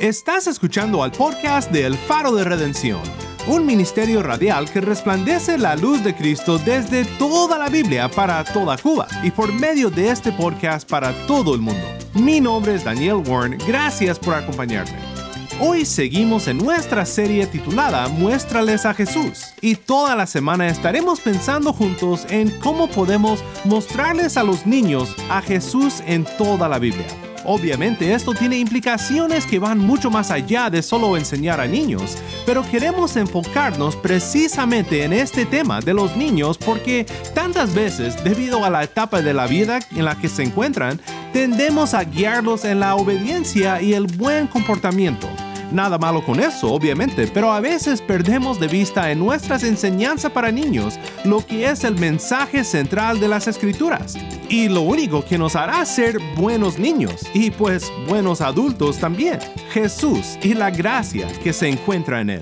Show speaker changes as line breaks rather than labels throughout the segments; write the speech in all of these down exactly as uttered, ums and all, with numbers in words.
Estás escuchando al podcast de El Faro de Redención, un ministerio radial que resplandece la luz de Cristo desde toda la Biblia para toda Cuba y por medio de este podcast para todo el mundo. Mi nombre es Daniel Warren, gracias por acompañarme. Hoy seguimos en nuestra serie titulada Muéstrales a Jesús y toda la semana estaremos pensando juntos en cómo podemos mostrarles a los niños a Jesús en toda la Biblia. Obviamente esto tiene implicaciones que van mucho más allá de solo enseñar a niños, pero queremos enfocarnos precisamente en este tema de los niños porque tantas veces, debido a la etapa de la vida en la que se encuentran, tendemos a guiarlos en la obediencia y el buen comportamiento. Nada malo con eso, obviamente, pero a veces perdemos de vista en nuestras enseñanzas para niños lo que es el mensaje central de las Escrituras y lo único que nos hará ser buenos niños y pues buenos adultos también, Jesús y la gracia que se encuentra en Él.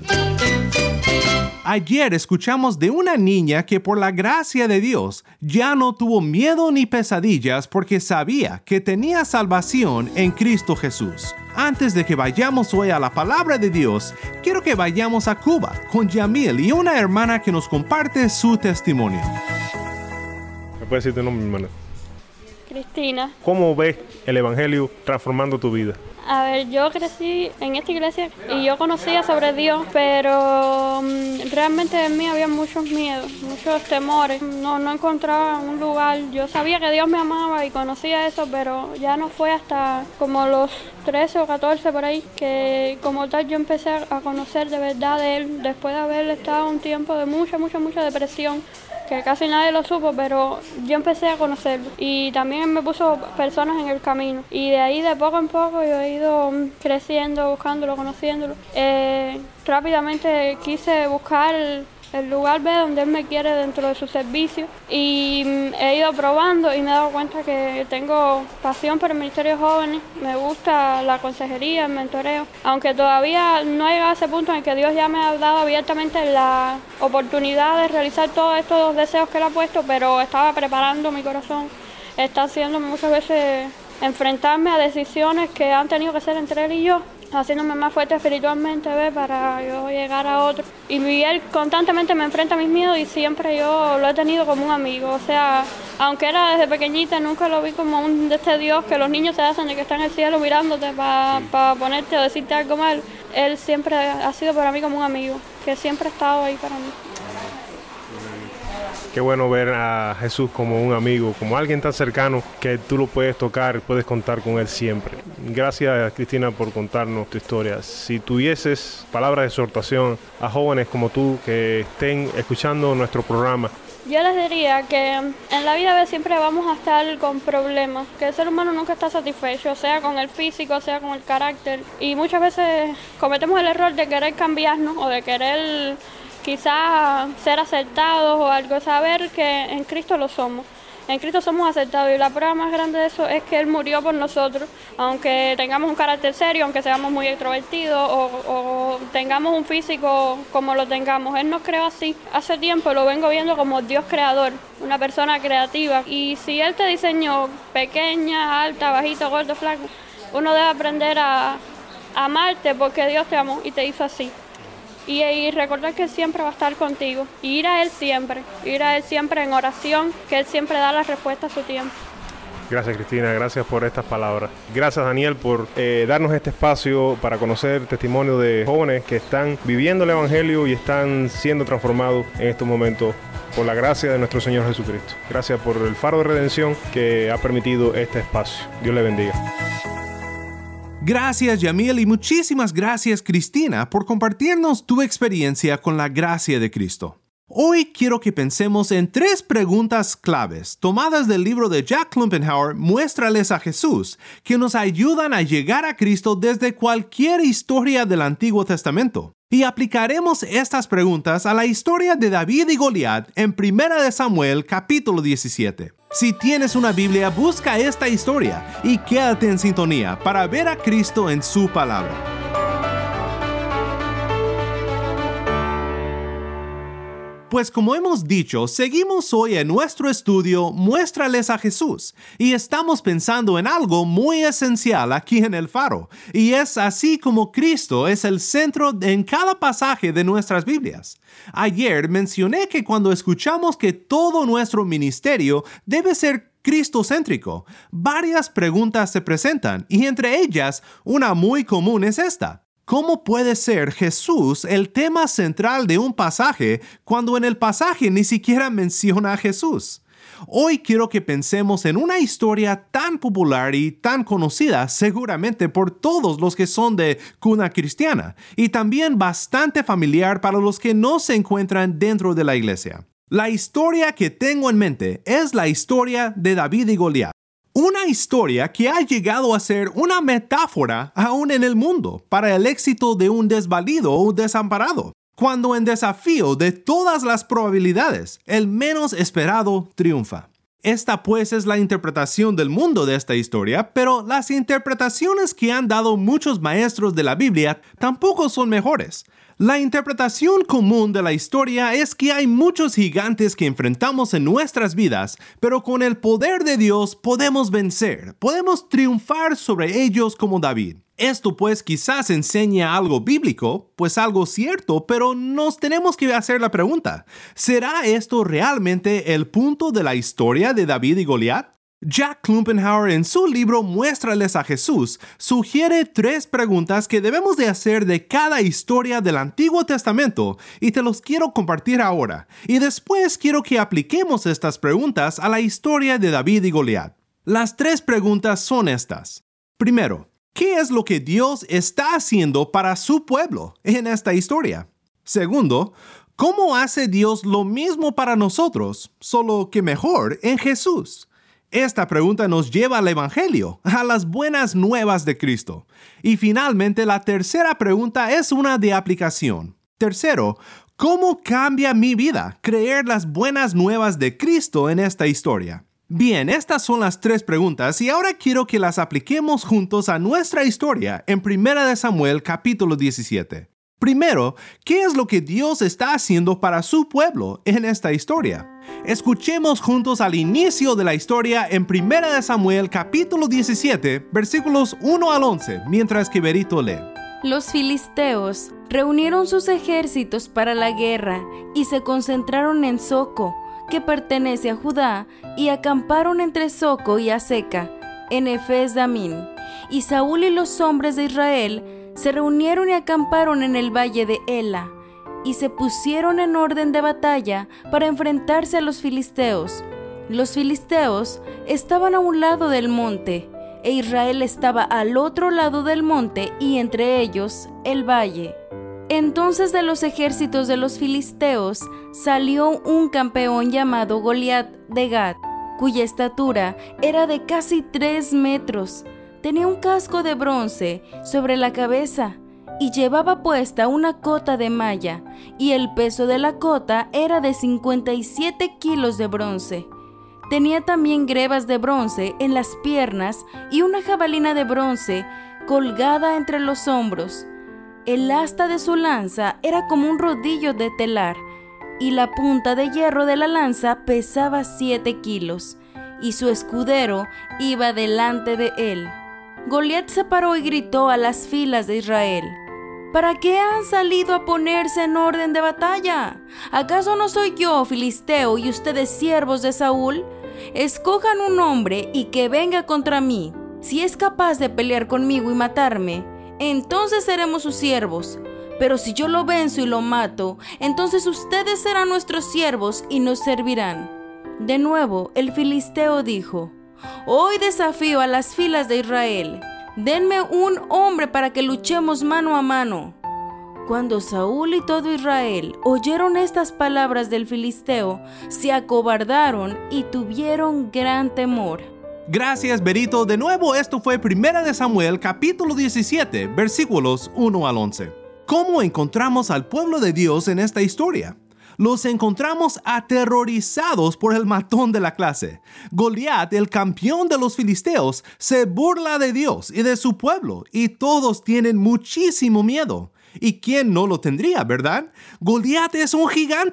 Ayer escuchamos de una niña que por la gracia de Dios ya no tuvo miedo ni pesadillas porque sabía que tenía salvación en Cristo Jesús. Antes de que vayamos hoy a la palabra de Dios, quiero que vayamos a Cuba con Yamil y una hermana que nos comparte su testimonio.
¿Me puedes decir tu nombre, hermana?
Cristina.
¿Cómo ves el Evangelio transformando tu vida?
A ver, yo crecí en esta iglesia y yo conocía sobre Dios, pero um, realmente en mí había muchos miedos, muchos temores. No, no encontraba un lugar. Yo sabía que Dios me amaba y conocía eso, pero ya no fue hasta como los trece o catorce por ahí que como tal yo empecé a conocer de verdad de Él, después de haber estado un tiempo de mucha, mucha, mucha depresión, que casi nadie lo supo, pero yo empecé a conocerlo y también me puso personas en el camino y de ahí de poco en poco yo he ido creciendo, buscándolo, conociéndolo. Eh, rápidamente quise buscar el, el lugar B donde Él me quiere dentro de su servicio y he ido probando y me he dado cuenta que tengo pasión por el ministerio de jóvenes, me gusta la consejería, el mentoreo, aunque todavía no he llegado a ese punto en el que Dios ya me ha dado abiertamente la oportunidad de realizar todos estos deseos que Él ha puesto, pero estaba preparando mi corazón, está haciéndome muchas veces enfrentarme a decisiones que han tenido que ser entre Él y yo, haciéndome más fuerte espiritualmente, ¿ves? Para yo llegar a otro. Y Miguel constantemente me enfrenta a mis miedos y siempre yo lo he tenido como un amigo. O sea, aunque era desde pequeñita, nunca lo vi como un de este Dios que los niños se hacen de que está en el cielo mirándote para pa ponerte o decirte algo mal. Él siempre ha sido para mí como un amigo, que siempre ha estado ahí para mí.
Qué bueno ver a Jesús como un amigo, como alguien tan cercano que tú lo puedes tocar, puedes contar con Él siempre. Gracias, Cristina, por contarnos tu historia. Si tuvieses palabras de exhortación a jóvenes como tú que estén escuchando nuestro programa,
yo les diría que en la vida siempre vamos a estar con problemas, que el ser humano nunca está satisfecho, sea con el físico, sea con el carácter, y muchas veces cometemos el error de querer cambiarnos o de querer quizás ser aceptados o algo, saber que en Cristo lo somos. En Cristo somos aceptados y la prueba más grande de eso es que Él murió por nosotros, aunque tengamos un carácter serio, aunque seamos muy extrovertidos o, o tengamos un físico como lo tengamos. Él nos creó así. Hace tiempo lo vengo viendo como Dios creador, una persona creativa. Y si Él te diseñó pequeña, alta, bajita, gordo, flaco, uno debe aprender a, a amarte porque Dios te amó y te hizo así. Y, y recordar que Él siempre va a estar contigo. Y ir a Él siempre. Ir a Él siempre en oración, que Él siempre da la respuesta a su tiempo.
Gracias, Cristina, gracias por estas palabras. Gracias, Daniel, por eh, darnos este espacio para conocer testimonio de jóvenes que están viviendo el Evangelio y están siendo transformados en estos momentos por la gracia de nuestro Señor Jesucristo. Gracias por el Faro de Redención que ha permitido este espacio. Dios le bendiga.
Gracias, Yamil, y muchísimas gracias, Cristina, por compartirnos tu experiencia con la gracia de Cristo. Hoy quiero que pensemos en tres preguntas claves tomadas del libro de Jack Klumpenhauer, Muéstrales a Jesús, que nos ayudan a llegar a Cristo desde cualquier historia del Antiguo Testamento. Y aplicaremos estas preguntas a la historia de David y Goliat en Primera de Samuel, capítulo diecisiete. Si tienes una Biblia, busca esta historia y quédate en sintonía para ver a Cristo en su palabra. Pues como hemos dicho, seguimos hoy en nuestro estudio Muéstrales a Jesús y estamos pensando en algo muy esencial aquí en El Faro, y es así como Cristo es el centro en cada pasaje de nuestras Biblias. Ayer mencioné que cuando escuchamos que todo nuestro ministerio debe ser cristocéntrico, varias preguntas se presentan y entre ellas una muy común es esta. ¿Cómo puede ser Jesús el tema central de un pasaje cuando en el pasaje ni siquiera menciona a Jesús? Hoy quiero que pensemos en una historia tan popular y tan conocida seguramente por todos los que son de cuna cristiana y también bastante familiar para los que no se encuentran dentro de la iglesia. La historia que tengo en mente es la historia de David y Goliat. Una historia que ha llegado a ser una metáfora aún en el mundo para el éxito de un desvalido o desamparado, cuando en desafío de todas las probabilidades, el menos esperado triunfa. Esta pues es la interpretación del mundo de esta historia, pero las interpretaciones que han dado muchos maestros de la Biblia tampoco son mejores. La interpretación común de la historia es que hay muchos gigantes que enfrentamos en nuestras vidas, pero con el poder de Dios podemos vencer, podemos triunfar sobre ellos como David. Esto pues quizás enseña algo bíblico, pues algo cierto, pero nos tenemos que hacer la pregunta, ¿será esto realmente el punto de la historia de David y Goliat? Jack Klumpenhauer en su libro Muéstrales a Jesús sugiere tres preguntas que debemos de hacer de cada historia del Antiguo Testamento y te los quiero compartir ahora. Y después quiero que apliquemos estas preguntas a la historia de David y Goliat. Las tres preguntas son estas. Primero, ¿qué es lo que Dios está haciendo para su pueblo en esta historia? Segundo, ¿cómo hace Dios lo mismo para nosotros, solo que mejor en Jesús? Esta pregunta nos lleva al Evangelio, a las buenas nuevas de Cristo. Y finalmente, la tercera pregunta es una de aplicación. Tercero, ¿cómo cambia mi vida creer las buenas nuevas de Cristo en esta historia? Bien, estas son las tres preguntas y ahora quiero que las apliquemos juntos a nuestra historia en primera de Samuel capítulo diecisiete. Primero, ¿qué es lo que Dios está haciendo para su pueblo en esta historia? Escuchemos juntos al inicio de la historia en primera de Samuel capítulo diecisiete, versículos uno al once, mientras que Berito lee.
Los filisteos reunieron sus ejércitos para la guerra y se concentraron en Soco, que pertenece a Judá, y acamparon entre Soco y Azeca, en Efes Damín. Y Saúl y los hombres de Israel se reunieron y acamparon en el valle de Ela, y se pusieron en orden de batalla para enfrentarse a los filisteos. Los filisteos estaban a un lado del monte, e Israel estaba al otro lado del monte, y entre ellos el valle. Entonces de los ejércitos de los filisteos salió un campeón llamado Goliat de Gat, cuya estatura era de casi tres metros. Tenía un casco de bronce sobre la cabeza y llevaba puesta una cota de malla, y el peso de la cota era de cincuenta y siete kilos de bronce. Tenía también grebas de bronce en las piernas y una jabalina de bronce colgada entre los hombros. El asta de su lanza era como un rodillo de telar, y la punta de hierro de la lanza pesaba siete kilos, y su escudero iba delante de él. Goliat se paró y gritó a las filas de Israel: ¿Para qué han salido a ponerse en orden de batalla? ¿Acaso no soy yo, filisteo, y ustedes siervos de Saúl? Escojan un hombre y que venga contra mí. Si es capaz de pelear conmigo y matarme, entonces seremos sus siervos. Pero si yo lo venzo y lo mato, entonces ustedes serán nuestros siervos y nos servirán. De nuevo, el filisteo dijo: Hoy desafío a las filas de Israel. Denme un hombre para que luchemos mano a mano. Cuando Saúl y todo Israel oyeron estas palabras del filisteo, se acobardaron y tuvieron gran temor.
Gracias, Berito. De nuevo, esto fue primera de Samuel, capítulo diecisiete, versículos uno al once. ¿Cómo encontramos al pueblo de Dios en esta historia? Los encontramos aterrorizados por el matón de la clase. Goliat, el campeón de los filisteos, se burla de Dios y de su pueblo, y todos tienen muchísimo miedo. ¿Y quién no lo tendría, verdad? Goliat es un gigante,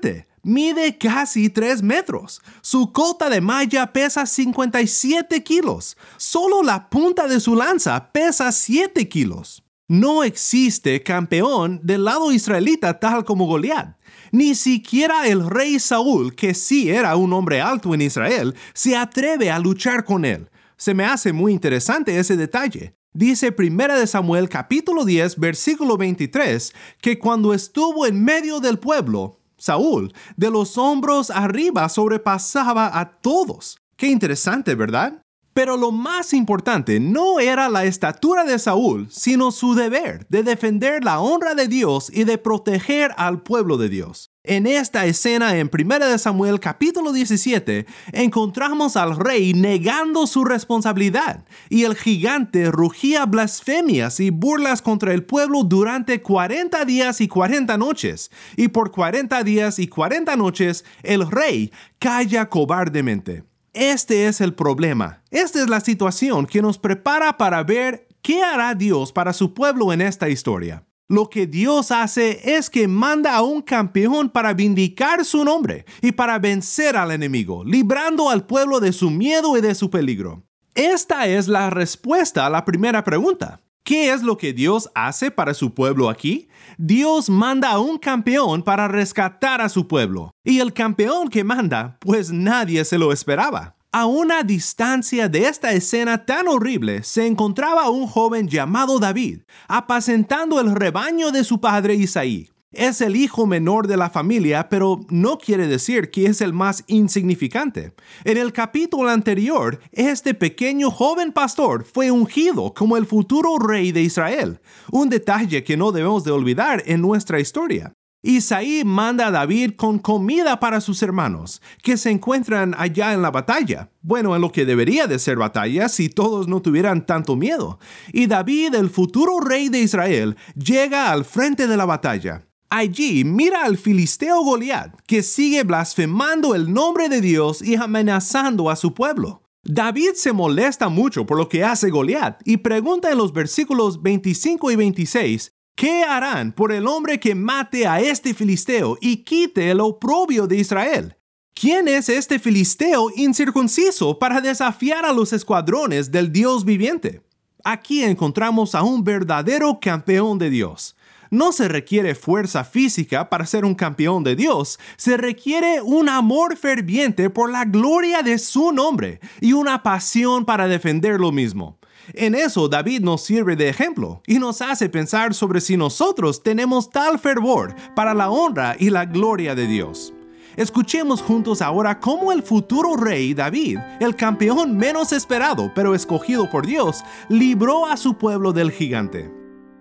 Mide casi tres metros. Su cota de malla pesa cincuenta y siete kilos. Solo la punta de su lanza pesa siete kilos. No existe campeón del lado israelita tal como Goliat. Ni siquiera el rey Saúl, que sí era un hombre alto en Israel, se atreve a luchar con él. Se me hace muy interesante ese detalle. Dice primera de Samuel capítulo diez, versículo veintitrés, que cuando estuvo en medio del pueblo, Saúl, de los hombros arriba sobrepasaba a todos. Qué interesante, ¿verdad? Pero lo más importante no era la estatura de Saúl, sino su deber de defender la honra de Dios y de proteger al pueblo de Dios. En esta escena en primera de Samuel capítulo diecisiete, encontramos al rey negando su responsabilidad, y el gigante rugía blasfemias y burlas contra el pueblo durante cuarenta días y cuarenta noches, y por cuarenta días y cuarenta noches el rey calla cobardemente. Este es el problema. Esta es la situación que nos prepara para ver qué hará Dios para su pueblo en esta historia. Lo que Dios hace es que manda a un campeón para vindicar su nombre y para vencer al enemigo, librando al pueblo de su miedo y de su peligro. Esta es la respuesta a la primera pregunta. ¿Qué es lo que Dios hace para su pueblo aquí? Dios manda a un campeón para rescatar a su pueblo. Y el campeón que manda, pues nadie se lo esperaba. A una distancia de esta escena tan horrible se encontraba un joven llamado David, apacentando el rebaño de su padre Isaí. Es el hijo menor de la familia, pero no quiere decir que es el más insignificante. En el capítulo anterior, este pequeño joven pastor fue ungido como el futuro rey de Israel, un detalle que no debemos de olvidar en nuestra historia. Isaí manda a David con comida para sus hermanos, que se encuentran allá en la batalla. Bueno, en lo que debería de ser batalla si todos no tuvieran tanto miedo. Y David, el futuro rey de Israel, llega al frente de la batalla. Allí mira al filisteo Goliat, que sigue blasfemando el nombre de Dios y amenazando a su pueblo. David se molesta mucho por lo que hace Goliat y pregunta en los versículos veinticinco y veintiséis, ¿qué harán por el hombre que mate a este filisteo y quite el oprobio de Israel? ¿Quién es este filisteo incircunciso para desafiar a los escuadrones del Dios viviente? Aquí encontramos a un verdadero campeón de Dios. No se requiere fuerza física para ser un campeón de Dios, se requiere un amor ferviente por la gloria de su nombre y una pasión para defender lo mismo. En eso David nos sirve de ejemplo y nos hace pensar sobre si nosotros tenemos tal fervor para la honra y la gloria de Dios. Escuchemos juntos ahora cómo el futuro rey David, el campeón menos esperado pero escogido por Dios, libró a su pueblo del gigante.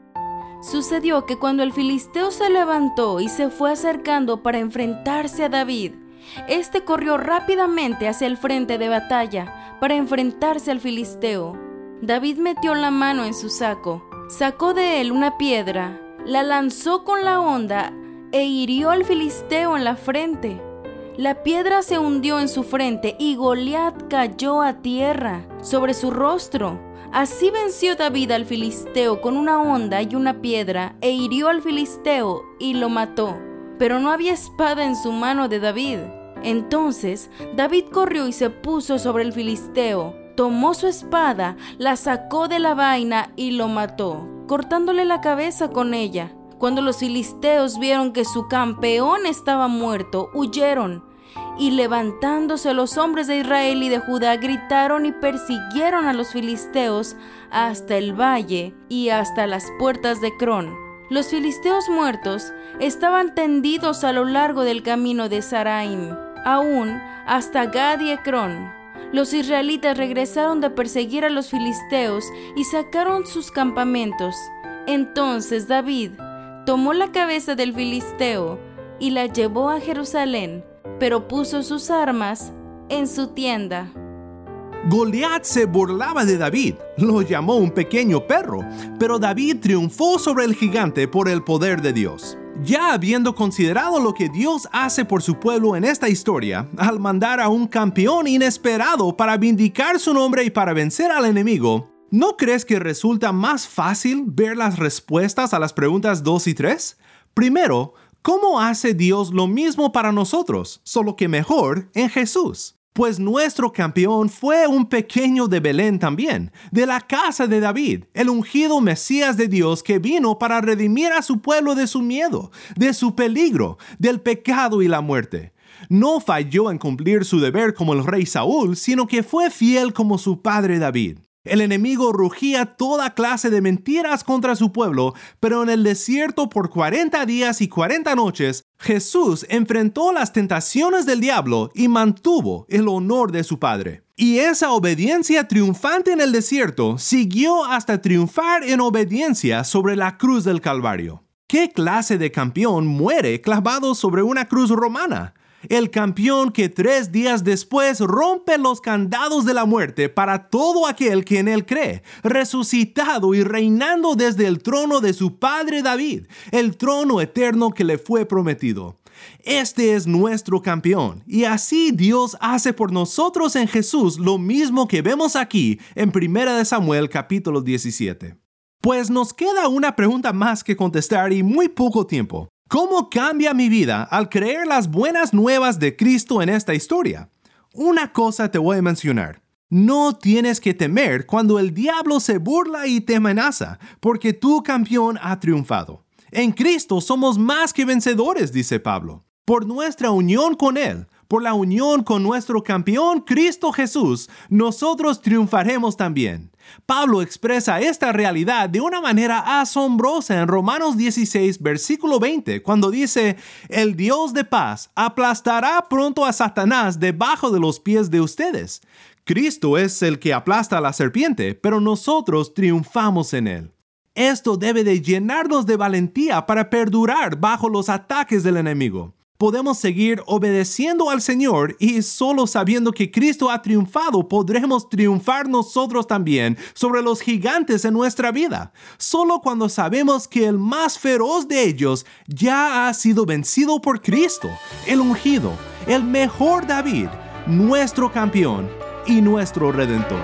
Sucedió que cuando el filisteo se levantó y se fue acercando para enfrentarse a David, este corrió rápidamente hacia el frente de batalla para enfrentarse al filisteo. David metió la mano en su saco, sacó de él una piedra, la lanzó con la honda e hirió al filisteo en la frente. La piedra se hundió en su frente y Goliat cayó a tierra sobre su rostro. Así venció David al filisteo con una honda y una piedra e hirió al filisteo y lo mató. Pero no había espada en su mano de David. Entonces David corrió y se puso sobre el filisteo. Tomó su espada, la sacó de la vaina y lo mató, cortándole la cabeza con ella. Cuando los filisteos vieron que su campeón estaba muerto, huyeron. Y levantándose los hombres de Israel y de Judá, gritaron y persiguieron a los filisteos hasta el valle y hasta las puertas de Crón. Los filisteos muertos estaban tendidos a lo largo del camino de Saraim, aún hasta Gad y Ecrón. Los israelitas regresaron de perseguir a los filisteos y sacaron sus campamentos. Entonces David tomó la cabeza del filisteo y la llevó a Jerusalén, pero puso sus armas en su tienda.
Goliat se burlaba de David, lo llamó un pequeño perro, pero David triunfó sobre el gigante por el poder de Dios. Ya habiendo considerado lo que Dios hace por su pueblo en esta historia, al mandar a un campeón inesperado para vindicar su nombre y para vencer al enemigo, ¿no crees que resulta más fácil ver las respuestas a las preguntas dos y tres? Primero, ¿Cómo hace Dios lo mismo para nosotros, solo que mejor en Jesús? Pues nuestro campeón fue un pequeño de Belén también, de la casa de David, el ungido Mesías de Dios que vino para redimir a su pueblo de su miedo, de su peligro, del pecado y la muerte. No falló en cumplir su deber como el rey Saúl, sino que fue fiel como su padre David. El enemigo rugía toda clase de mentiras contra su pueblo, pero en el desierto por cuarenta días y cuarenta noches, Jesús enfrentó las tentaciones del diablo y mantuvo el honor de su Padre. Y esa obediencia triunfante en el desierto siguió hasta triunfar en obediencia sobre la cruz del Calvario. ¿Qué clase de campeón muere clavado sobre una cruz romana? El campeón que tres días después rompe los candados de la muerte para todo aquel que en él cree, resucitado y reinando desde el trono de su padre David, el trono eterno que le fue prometido. Este es nuestro campeón, y así Dios hace por nosotros en Jesús lo mismo que vemos aquí en primera de Samuel capítulo diecisiete. Pues nos queda una pregunta más que contestar y muy poco tiempo. ¿Cómo cambia mi vida al creer las buenas nuevas de Cristo en esta historia? Una cosa te voy a mencionar. No tienes que temer cuando el diablo se burla y te amenaza, porque tu campeón ha triunfado. En Cristo somos más que vencedores, dice Pablo. Por nuestra unión con Él, por la unión con nuestro campeón Cristo Jesús, nosotros triunfaremos también. Pablo expresa esta realidad de una manera asombrosa en Romanos dieciséis, versículo veinte, cuando dice: «El Dios de paz aplastará pronto a Satanás debajo de los pies de ustedes». Cristo es el que aplasta a la serpiente, pero nosotros triunfamos en él. Esto debe de llenarnos de valentía para perdurar bajo los ataques del enemigo. Podemos seguir obedeciendo al Señor y solo sabiendo que Cristo ha triunfado, podremos triunfar nosotros también sobre los gigantes en nuestra vida. Solo cuando sabemos que el más feroz de ellos ya ha sido vencido por Cristo, el ungido, el mejor David, nuestro campeón y nuestro Redentor.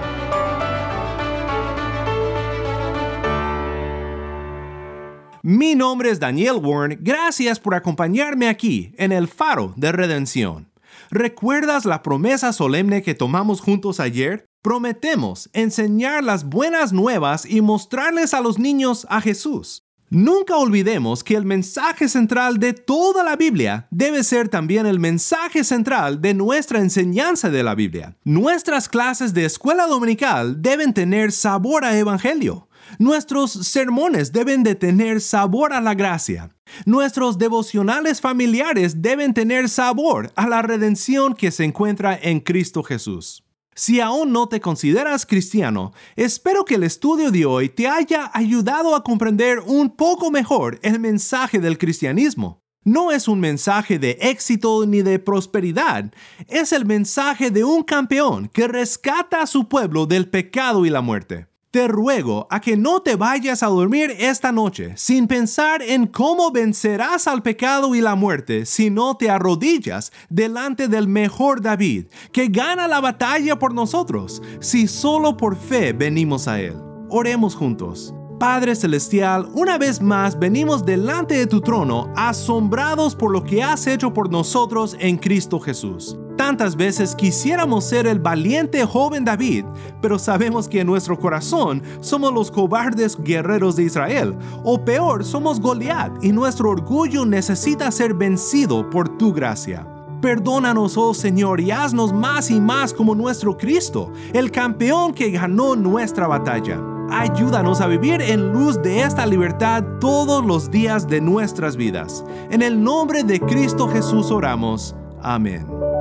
Mi nombre es Daniel Warren, gracias por acompañarme aquí en el Faro de Redención. ¿Recuerdas la promesa solemne que tomamos juntos ayer? Prometemos enseñar las buenas nuevas y mostrarles a los niños a Jesús. Nunca olvidemos que el mensaje central de toda la Biblia debe ser también el mensaje central de nuestra enseñanza de la Biblia. Nuestras clases de escuela dominical deben tener sabor a evangelio. Nuestros sermones deben de tener sabor a la gracia. Nuestros devocionales familiares deben tener sabor a la redención que se encuentra en Cristo Jesús. Si aún no te consideras cristiano, espero que el estudio de hoy te haya ayudado a comprender un poco mejor el mensaje del cristianismo. No es un mensaje de éxito ni de prosperidad, es el mensaje de un campeón que rescata a su pueblo del pecado y la muerte. Te ruego a que no te vayas a dormir esta noche sin pensar en cómo vencerás al pecado y la muerte si no te arrodillas delante del mejor David, que gana la batalla por nosotros, si solo por fe venimos a él. Oremos juntos. Padre Celestial, una vez más venimos delante de tu trono asombrados por lo que has hecho por nosotros en Cristo Jesús. Tantas veces quisiéramos ser el valiente joven David, pero sabemos que en nuestro corazón somos los cobardes guerreros de Israel, o peor, somos Goliat y nuestro orgullo necesita ser vencido por tu gracia. Perdónanos, oh Señor, y haznos más y más como nuestro Cristo, el campeón que ganó nuestra batalla. Ayúdanos a vivir en luz de esta libertad todos los días de nuestras vidas. En el nombre de Cristo Jesús oramos. Amén.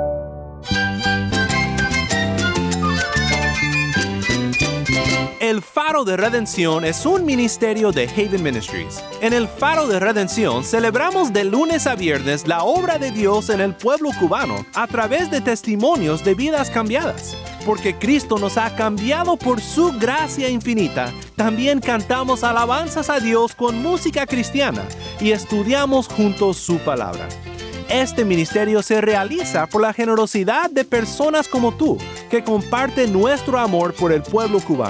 El Faro de Redención es un ministerio de Haven Ministries. En el Faro de Redención celebramos de lunes a viernes la obra de Dios en el pueblo cubano a través de testimonios de vidas cambiadas. Porque Cristo nos ha cambiado por su gracia infinita, también cantamos alabanzas a Dios con música cristiana y estudiamos juntos su palabra. Este ministerio se realiza por la generosidad de personas como tú, que comparten nuestro amor por el pueblo cubano.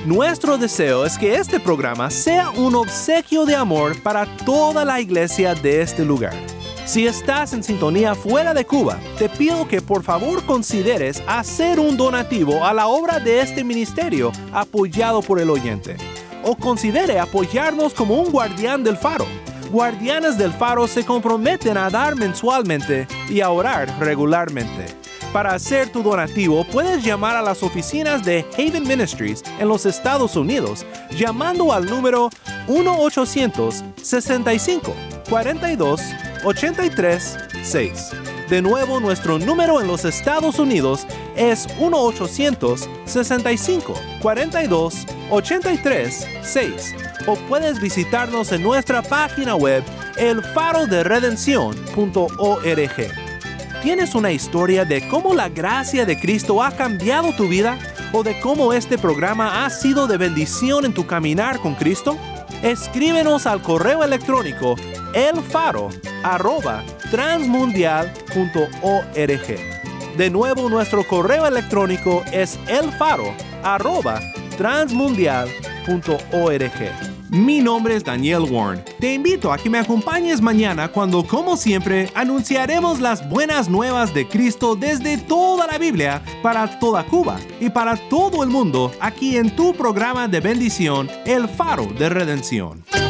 Nuestro deseo es que este programa sea un obsequio de amor para toda la iglesia de este lugar. Si estás en sintonía fuera de Cuba, te pido que por favor consideres hacer un donativo a la obra de este ministerio apoyado por el oyente. O considere apoyarnos como un guardián del faro. Guardianes del faro se comprometen a dar mensualmente y a orar regularmente. Para hacer tu donativo, puedes llamar a las oficinas de Haven Ministries en los Estados Unidos, llamando al número uno ochocientos sesenta y cinco, cuarenta y dos, ochenta y tres seis. De nuevo, nuestro número en los Estados Unidos es uno ochocientos sesenta y cinco, cuarenta y dos, ochenta y tres seis. O puedes visitarnos en nuestra página web el faro de redención punto org. ¿Tienes una historia de cómo la gracia de Cristo ha cambiado tu vida o de cómo este programa ha sido de bendición en tu caminar con Cristo? Escríbenos al correo electrónico elfaro arroba transmundial punto org. De nuevo, nuestro correo electrónico es elfaro arroba transmundial punto org. Mi nombre es Daniel Warren. Te invito a que me acompañes mañana cuando, como siempre, anunciaremos las buenas nuevas de Cristo desde toda la Biblia para toda Cuba y para todo el mundo aquí en tu programa de bendición, El Faro de Redención.